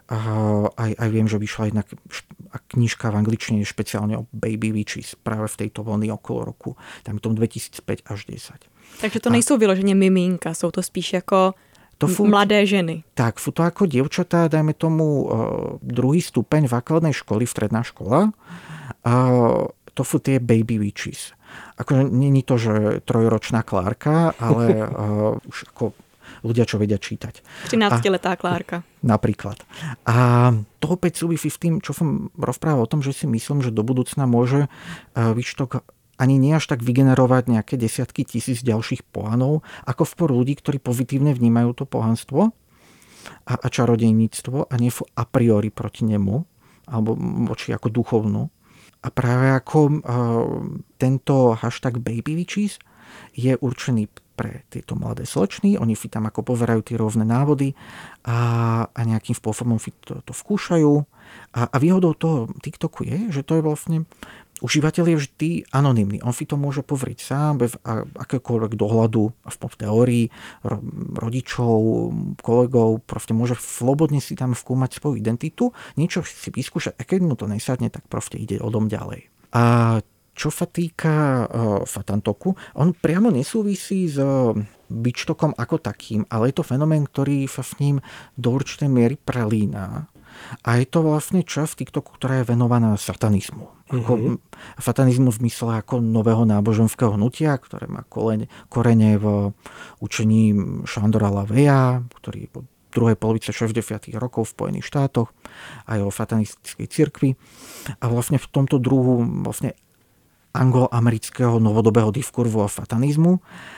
Aj, aj viem, že vyšla jedna knižka v angličtine špeciálne o Baby Witches práve v tejto vlny okolo roku. Tam je tom dvetisícpäť až desať. Takže to nejsou vyloženě miminka, jsou to spíš jako to fú, mladé ženy. Tak, sú to ako dievčatá, dajme tomu druhý stupeň základnej školy, stredná škola. To sú tie Baby Witches. Akože nie je to, že trojročná Klárka, ale uh, už ako ľudia, čo vedia čítať. trinásťletá Klárka. Napríklad. A to opäť súvisí s tým, čo som rozprával o tom, že si myslím, že do budúcna môže uh, Výčtok ani nie až tak vygenerovať nejaké desiatky tisíc ďalších pohanov, ako vpor ľudí, ktorí pozitívne vnímajú to pohanstvo a, a čarodejníctvo a nie sú a priori proti nemu, alebo voči ako duchovnú. A práve ako uh, tento hashtag Baby Witches je určený pre tieto mladé slečny, oni si tam ako poverajú tie rôzne návody a, a nejakým spôsobom si to, to skúšajú. A, a výhodou toho TikToku je, že to je vlastne, užívateľ je vždy anonymný. On si to môže poveriť sám, bez akékoľvek dohľadu, aspoň v teórii, ro, rodičov, kolegov, proste môže slobodne si tam skúmať svoju identitu, niečo si vyskúšať, a keď mu to nesadne, tak proste ide odom ďalej. A čo sa týka uh, Fatantoku, on priamo nesúvisí s uh, Witchtokom ako takým, ale je to fenomén, ktorý sa s ním do určitej miery prelína. A je to vlastne časť TikToku, ktorá je venovaná satanizmu. Mm-hmm. Ako, satanizmu v zmysle ako nového náboženského hnutia, ktoré má korene, korene v učení Šandora Laveja, ktorý po druhej polovice šesťdesiatych rokov v Spojených štátoch a jeho satanistickej cirkvi. A vlastne v tomto druhu vlastne angloamerického novodobého diskurzu o satanizmu.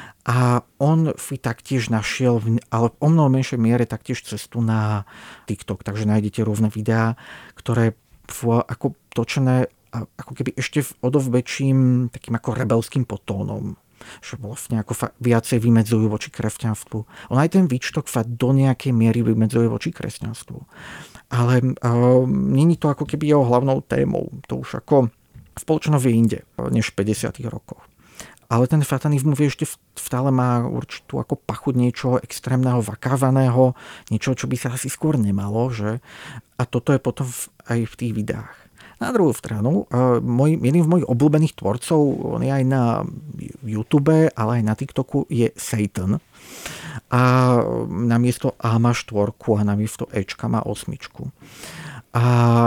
A on si taktiež našiel, ale v o mnoho menšej miere taktiež cestu na TikTok. Takže nájdete rôzne videá, ktoré sú ako točené ako keby ešte o dosť väčším takým ako rebelským podtónom. Že vlastne ako fa- viacej vymedzujú voči kresťanstvu. On aj ten Witchtok sa do nejakej miery vymedzuje voči kresťanstvu. Ale uh, nie je to ako keby jeho hlavnou témou. To už ako spoločnosť je inde, než v päťdesiatych rokoch. Ale ten satanizmus ešte stále má určitú ako pachuť niečoho extrémneho, vakávaného, niečo, čo by sa asi skôr nemalo, že? A toto je potom aj v tých videách. Na druhú stranu, môj, jedným z mojich obľúbených tvorcov, on je aj na YouTube, ale aj na TikToku, je Satan. A namiesto A má štvorku a namiesto Ečka má osmičku. A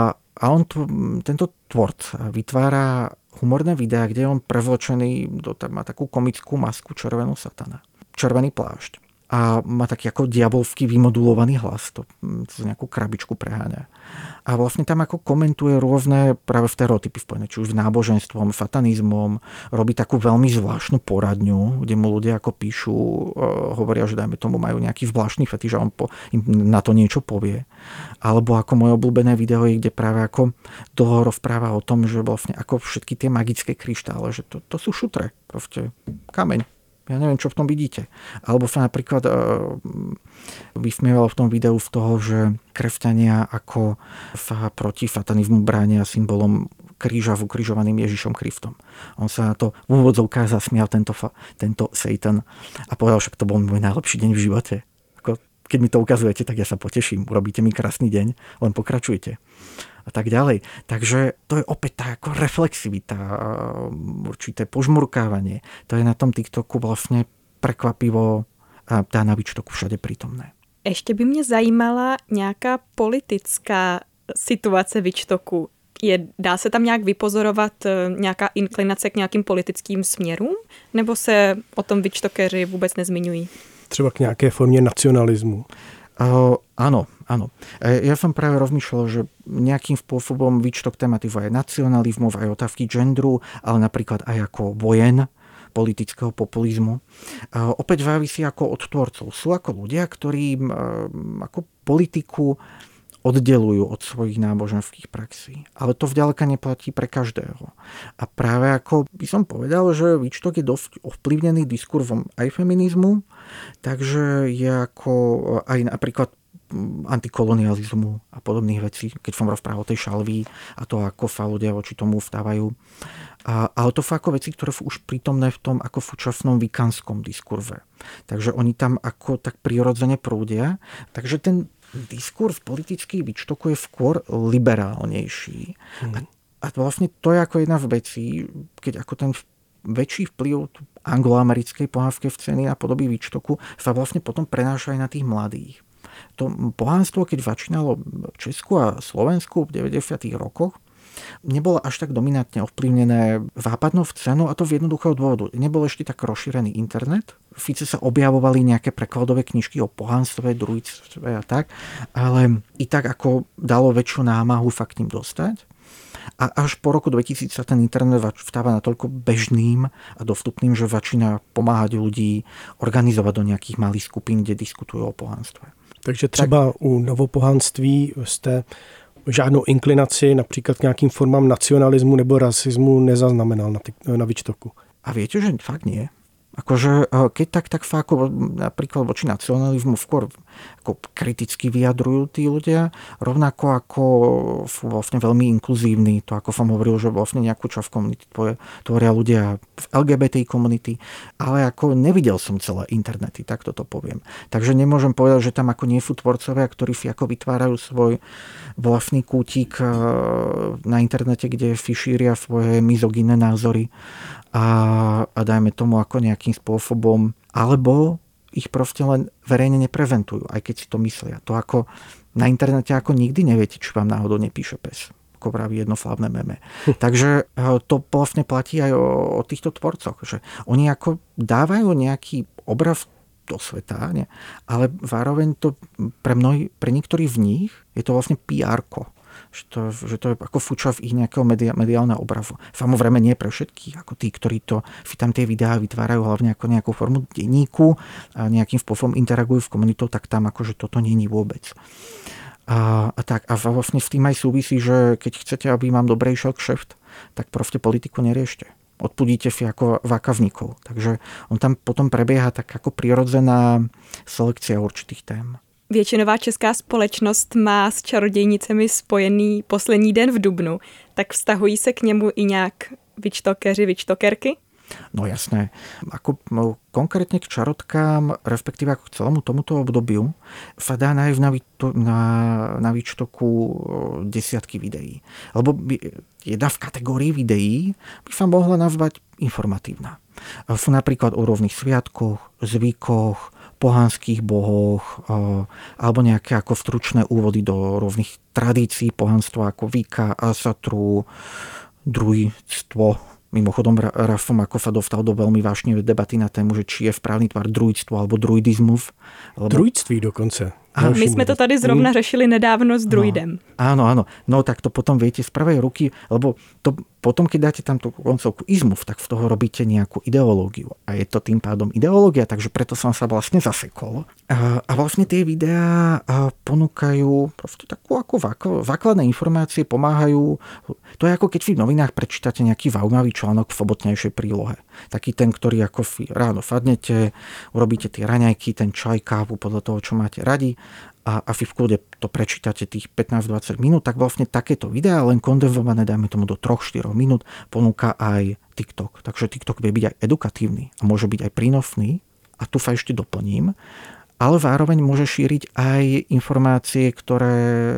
A on, tento tvorca vytvára humorné videá, kde je on prevlečený, do, má takú komickú masku červenú satana. Červený plášť. A má taký ako diabolský vymodulovaný hlas. To z nejakú krabičku preháňa. A vlastne tam ako komentuje rôzne práve stereotypy spojené, či už s náboženstvom, satanizmom. Robí takú veľmi zvláštnu poradňu, kde mu ľudia ako píšu, hovoria, že dajme tomu majú nejaký zvláštny fetiš a on po, im na to niečo povie. Alebo ako moje obľúbené video, kde práve ako dlho rozpráva o tom, že vlastne ako všetky tie magické kryštále, že to, to sú šutre. Proste kameň. Ja neviem, čo v tom vidíte. Alebo sa napríklad uh, vysmieval v tom videu z toho, že kresťania ako sa proti satanizmu bránia symbolom kríža v ukrižovaným Ježišom Kristom. On sa na to v úvodzovkách zasmial tento, tento Satan a povedal, že to bol môj najlepší deň v živote. Ako, keď mi to ukazujete, tak ja sa poteším. Urobíte mi krásny deň, len pokračujte. A tak ďalej. Takže to je opäť tá ako reflexivita, určité požmurkávanie. To je na tom TikToku vlastne prekvapivo a dá na Witchtoku všade prítomné. Ještě by mě zajímala nějaká politická situace Witchtoku. Je, dá se tam nějak vypozorovat nějaká inklinace k nějakým politickým směrům? Nebo se o tom Witchtokeři vůbec nezmiňují? Třeba k nějaké formě nacionalismu. Uh, áno, áno. Ja som práve rozmýšľal, že nejakým spôsobom Witchtok tematizuje aj nacionalizmov, aj otázky gendru, ale napríklad aj ako vojen, politického populizmu. Uh, opäť závisí ako od tvorcov. Sú ako ľudia, ktorí uh, ako politiku oddelujú od svojich náboženských praxí. Ale to vďaleka neplatí pre každého. A práve ako by som povedal, že Witchtok je dosť ovplyvnený diskurzom aj feminizmu, takže je ako aj napríklad antikolonializmu a podobných vecí, keď som rozprával o tej šalví a to, ako sa ľudia voči tomu vstávajú. A, ale to sú ako veci, ktoré sú už prítomné v tom ako súčasnom vikanskom diskurze. Takže oni tam ako tak prirodzene prúdia. Takže ten diskurs politický Witchtoku je skôr liberálnejší. Mm. A, a vlastne to je ako jedna z vecí, keď ako ten väčší vplyv angloamerickej pohanskej scény a podoby Witchtoku sa vlastne potom prenáša aj na tých mladých. To pohanstvo, keď začínalo v Česku a Slovensku v deväťdesiatych rokoch, nebolo až tak dominantne ovplyvnené západnou scénou, a to v jednoduchého dôvodu. Nebol ešte tak rozšírený internet. Síce sa objavovali nejaké prekladové knižky o pohanstve, druidstve a tak, ale i tak ako dalo väčšiu námahu sa k ním dostať. A až po roku dvetisíc sa ten internet vstáva natoľko bežným a dostupným, že začína pomáhať ľudí organizovať do nejakých malých skupín, kde diskutujú o pohanstve. Takže třeba tak u novopohanství jste žádnou inklinaci například k nějakým formám nacionalismu nebo rasismu nezaznamenal na, na Witchtoku. A viete, že fakt nie. Akože keď tak, tak fakt napríklad voči nacionalizmu skôr ako kriticky vyjadrujú tí ľudia, rovnako ako vlastne veľmi inkluzívni, to ako som hovoril, že vlastne nejakú časť komunity tvoria ľudia v el gé bé té komunity, ale ako nevidel som celé internety, tak toto poviem. Takže nemôžem povedať, že tam ako nie sú tvorcovia, ktorí si ako vytvárajú svoj vlastný kútik na internete, kde si šíria svoje mizogynné názory a, a dajme tomu ako nejakým spôsobom, alebo ich proste len verejne neprezentujú, aj keď si to myslia. To ako na internete ako nikdy neviete, či vám náhodou nepíše pes. Ako praví jedno slávne meme. Takže to vlastne platí aj o, o týchto tvorcoch, že oni ako dávajú nejaký obraz do sveta, ne? Ale zároveň to pre, mnohí, pre niektorých z nich je to vlastne pé er-ko. Že to, že to je ako fúča v ich nejakého media, mediálneho obrazu. Samozrejme nie pre všetkých, ako tí, ktorí to tam tie videá vytvárajú hlavne ako nejakú formu denníku a nejakým spôsobom interagujú v komunitou, tak tam akože toto nie je vôbec. A, a, tak, a vlastne s tým aj súvisí, že keď chcete, aby mám dobrý kšeft, tak proste politiku neriešte. Odpudíte si ako zákazníkov. Takže on tam potom prebieha tak ako prirodzená selekcia určitých tém. Většinová česká společnost má s čarodějnicemi spojený poslední den v dubnu, tak vztahují se k němu i nějak vyčtokeři, vyčtokerky? No jasné. Ako, no, konkrétne k čarotkám, respektíve ako k celému tomuto obdobiu, sa dá nájsť na, na, na výčtoku desiatky videí. Lebo jedna v kategórii videí by sa mohla nazvať informatívna. Sú napríklad o rôznych sviatkoch, zvykoch, pohanských bohoch, alebo nejaké ako stručné úvody do rôznych tradícií pohanstva ako Vika, Asatru, druidstvo. Mimochodom, Rafom ako sa dostal do veľmi vášnivej debaty na tému, že či je správny tvar druidstvo alebo druidizmus. Lebo... Druidství dokonce. A my sme to tady zrovna řešili nedávno s druidem. No, áno, áno. No tak to potom viete z prvej ruky, lebo to potom, keď dáte tam tú koncovku izmus, tak v toho robíte nejakú ideológiu. A je to tým pádom ideológia, takže preto som sa vlastne zasekol. A, a vlastne tie videá ponúkajú proste takú ako základné informácie, pomáhajú. To je ako keď vy v novinách prečítate nejaký zaujímavý článok v sobotnejšej prílohe. Taký ten, ktorý ako ráno fadnete, urobíte tie raňajky, ten čaj, kávu podľa toho, čo máte radi a, a vy v kľude to prečítate tých pätnásť dvadsať minút, tak vlastne takéto videá, len kondenzované, dajme tomu do tri až štyri minút, ponúka aj TikTok. Takže TikTok vie byť aj edukatívny a môže byť aj prínosný. A tu sa ešte doplním. Ale zároveň môže šíriť aj informácie, ktoré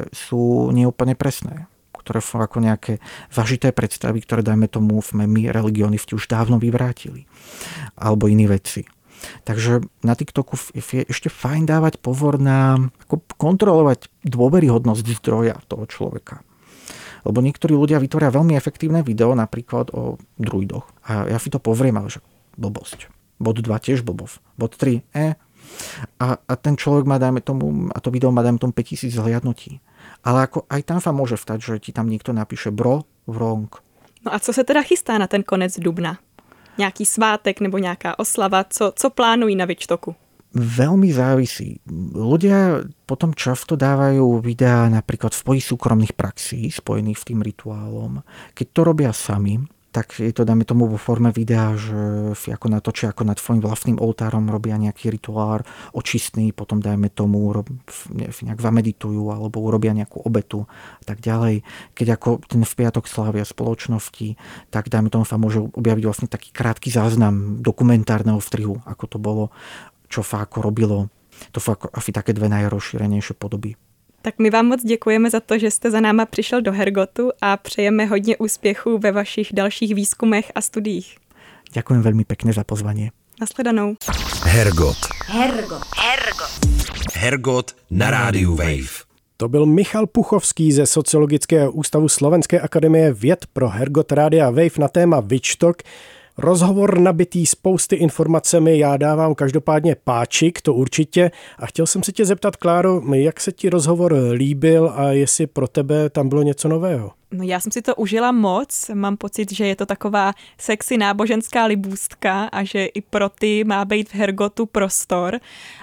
sú neúplne presné. Ktoré sú ako nejaké zažité predstavy, ktoré, dajme tomu, sme my, religionisti, už dávno vyvrátili. Alebo iné veci. Takže na TikToku je ešte fajn dávať pozor na ako kontrolovať dôveryhodnosť zdroja toho človeka. Lebo niektorí ľudia vytvoria veľmi efektívne video, napríklad o druidoch. A ja si to pozriem, ale že blbosť. Bod dva tiež blbosť. Bod tri, e. A, a ten človek má, dajme tomu, a to video má, dajme tomu päťtisíc zhliadnutí. Ale ako aj tam sa môže vstať, že ti tam niekto napíše bro, wrong. No a co se teda chystá na ten konec dubna? Nějaký svátek nebo nějaká oslava? Co, co plánují na Vyčtoku? Veľmi závisí. Ľudia potom často dávajú videá napríklad v svojich súkromných praxí spojených s tým rituálom. Keď to robia sami, tak je to, dáme tomu, vo forme videa, že si ako natočia, ako nad svojím vlastným oltárom robia nejaký rituál očistný, potom dajme tomu, nejak zameditujú alebo urobia nejakú obetu a tak ďalej. Keď ako ten v piatok slávia spoločnosti, tak dajme tomu sa môže objaviť vlastne taký krátky záznam dokumentárneho vstrihu, ako to bolo, čo sa ako robilo. To sú ako asi také dve najrozšírenejšie podoby. Tak my vám moc děkujeme za to, že jste za náma přišel do Hergotu a přejeme hodně úspěchů ve vašich dalších výzkumech a studiích. Ďakujem veľmi pekne za pozvanie. Nasledanou. Hergot. Hergot. Hergot. Hergot na rádiu Wave. To byl Michal Puchovský ze Sociologického ústavu Slovenské akademie věd pro Hergot Rádia Wave na téma Vyčtok. Rozhovor nabitý spousty informacemi, já dávám každopádně páčik, to určitě. A chtěl jsem se tě zeptat, Kláro, jak se ti rozhovor líbil a jestli pro tebe tam bylo něco nového? No já jsem si to užila moc, mám pocit, že je to taková sexy náboženská libůstka a že i pro ty má být v Hergotu prostor.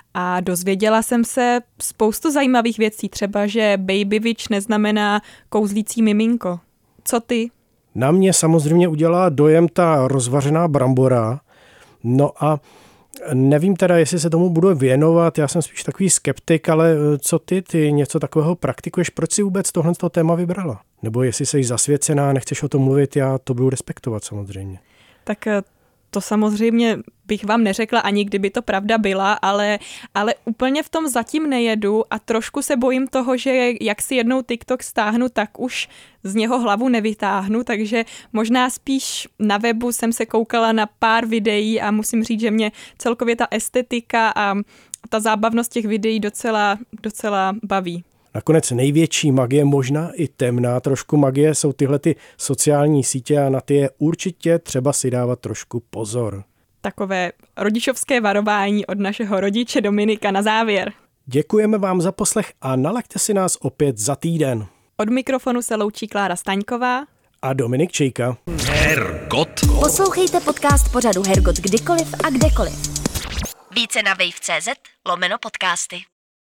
A dozvěděla jsem se spoustu zajímavých věcí, třeba, že baby witch neznamená kouzlící miminko. Co ty? Na mě samozřejmě udělala dojem ta rozvařená brambora. No a nevím teda, jestli se tomu budu věnovat, já jsem spíš takový skeptik, ale co ty, ty něco takového praktikuješ, proč si vůbec tohle téma vybrala? Nebo jestli jsi zasvěcená, nechceš o tom mluvit, já to budu respektovat samozřejmě. Tak to samozřejmě bych vám neřekla, ani kdyby to pravda byla, ale, ale úplně v tom zatím nejedu a trošku se bojím toho, že jak si jednou TikTok stáhnu, tak už z něho hlavu nevytáhnu, takže možná spíš na webu jsem se koukala na pár videí a musím říct, že mě celkově ta estetika a ta zábavnost těch videí docela, docela baví. Nakonec největší magie, možná i temná trošku magie, jsou tyhle ty sociální sítě a na ty je určitě třeba si dávat trošku pozor. Takové rodičovské varování od našeho rodiče Dominika na závěr. Děkujeme vám za poslech a nalaďte si nás opět za týden. Od mikrofonu se loučí Klára Staňková a Dominik Čejka. Hergot. Poslouchejte podcast pořadu Hergot kdykoliv a kdekoliv. Více na wave tečka cé zet lomeno podcasty.